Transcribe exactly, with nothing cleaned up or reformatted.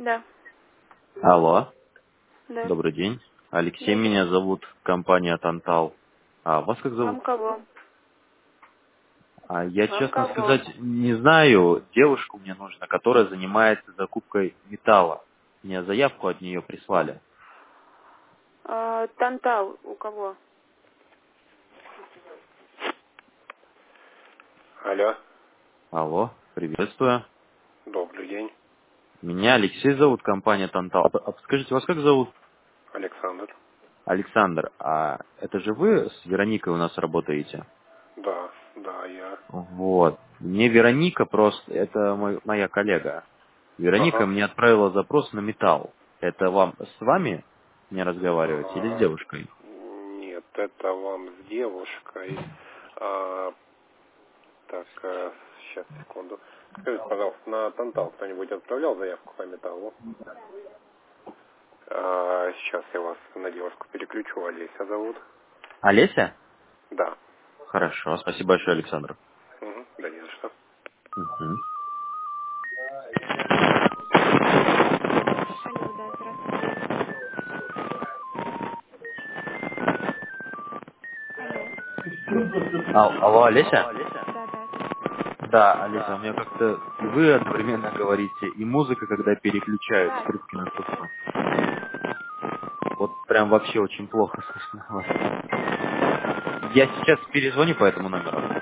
Да. Алло, Да. добрый день. Алексей Добрый. меня зовут, компания Тантал. А вас как зовут? Вам кого? А я, Вам честно кого? сказать, не знаю. Девушку мне нужно, которая занимается закупкой металла. Мне заявку от нее прислали. А, Тантал у кого? Алло, Алло, приветствую. добрый день, Меня Алексей зовут, компания Тантал. А а скажите, вас как зовут? Александр. Александр, а это же вы с Вероникой у нас работаете? Да, да, я. Вот. Мне Вероника просто, это мой- моя коллега. Вероника Ага. мне отправила запрос на металл. Это вам с вами не разговаривать или с А, девушкой? нет, это вам с девушкой. А, так, а, сейчас, секунду. Скажите, пожалуйста, на Тантал кто-нибудь отправлял заявку по металлу? А, сейчас я вас на девушку переключу. Олеся зовут. Олеся? Да. Хорошо, спасибо большое, Александр. Угу, да не за что. Мгм. Алло, да, здравствуйте. Алло. Ал- алло, Олеся? Да, да. Да, Олеся, у меня как-то и вы одновременно говорите, и музыка, когда переключают с трубки на трубку. Вот прям вообще очень плохо слышно вас. Я сейчас перезвоню по этому номеру.